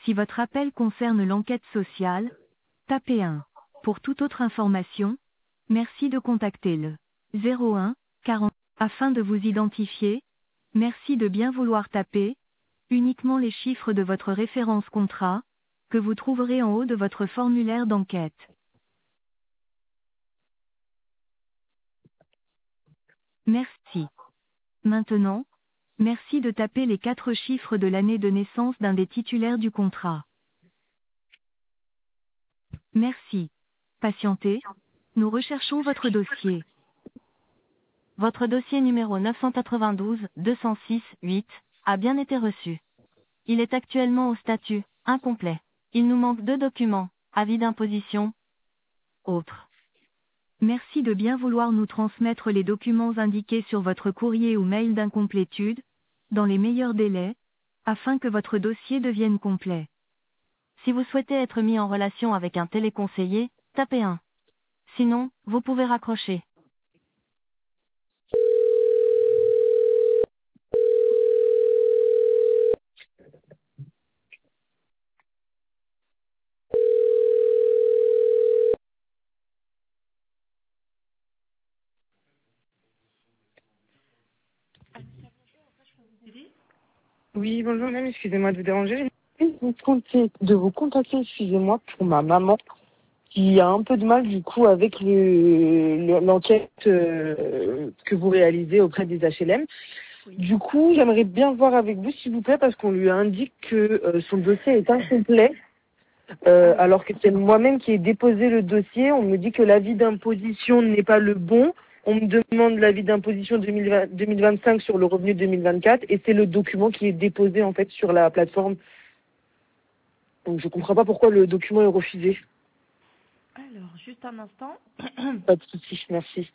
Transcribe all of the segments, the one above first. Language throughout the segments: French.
Si votre appel concerne l'enquête sociale, tapez 1. Pour toute autre information, merci de contacter le 01 40. Afin de vous identifier, merci de bien vouloir taper uniquement les chiffres de votre référence contrat, que vous trouverez en haut de votre formulaire d'enquête. Merci. Maintenant, merci de taper les 4 chiffres de l'année de naissance d'un des titulaires du contrat. Merci. Patientez. Nous recherchons votre dossier. Votre dossier numéro 992-206-8 a bien été reçu. Il est actuellement au statut incomplet. Il nous manque 2 documents, avis d'imposition, autres. Merci de bien vouloir nous transmettre les documents indiqués sur votre courrier ou mail d'incomplétude, dans les meilleurs délais, afin que votre dossier devienne complet. Si vous souhaitez être mis en relation avec un téléconseiller, tapez 1. Sinon, vous pouvez raccrocher. Oui, bonjour madame, excusez-moi de vous déranger. J'ai envie de vous contacter, excusez-moi, pour ma maman qui a un peu de mal du coup avec l'enquête que vous réalisez auprès des HLM. Oui. Du coup, j'aimerais bien voir avec vous s'il vous plaît parce qu'on lui indique que son dossier est incomplet. Alors que c'est moi-même qui ai déposé le dossier, on me dit que l'avis d'imposition n'est pas le bon. On me demande l'avis d'imposition 2025 sur le revenu 2024 et c'est le document qui est déposé en fait sur la plateforme. Donc je comprends pas pourquoi le document est refusé. Alors, juste un instant. Pas de souci, merci.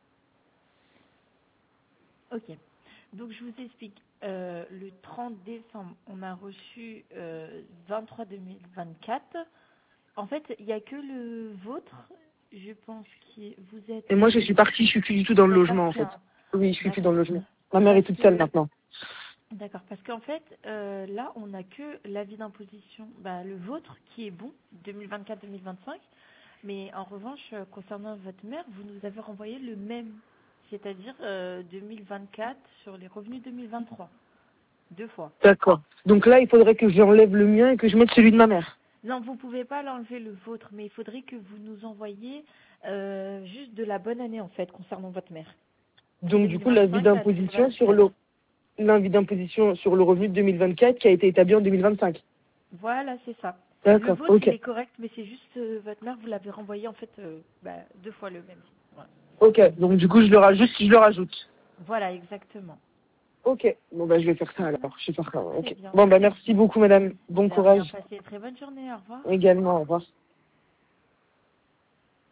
Ok. Donc, je vous explique. Le 30 décembre, on a reçu 23 2024. En fait, il n'y a que le vôtre, je pense, qui vous êtes... Et moi je suis partie, je suis plus du tout dans le Vous êtes logement en parti, fait. hein. Oui, je suis plus dans D'accord. le logement. Ma mère est Parce toute seule que... maintenant. D'accord, parce qu'en fait, là, on n'a que l'avis d'imposition, le vôtre, qui est bon, 2024-2025. Mais en revanche, concernant votre mère, vous nous avez renvoyé le même, c'est-à-dire 2024 sur les revenus 2023, 2 fois. D'accord. Donc là, il faudrait que j'enlève le mien et que je mette celui de ma mère. Non, vous pouvez pas l'enlever le vôtre, mais il faudrait que vous nous envoyiez juste de la bonne année en fait concernant votre mère. Donc du coup, 2025 à 2024. l'avis d'imposition sur le revenu de 2024 qui a été établi en 2025. Voilà, c'est ça. Le D'accord, vôtre, ok. il est correct, mais c'est juste votre mère, vous l'avez renvoyé en fait 2 fois le même. Voilà, Ok, donc du coup, je le rajoute. voilà exactement. Ok, bon bah je vais faire ça alors, je vais faire ça. Très Ok. bien. Bon bah merci beaucoup madame, bon De rien, courage passez une très bonne journée, au revoir. également, au revoir.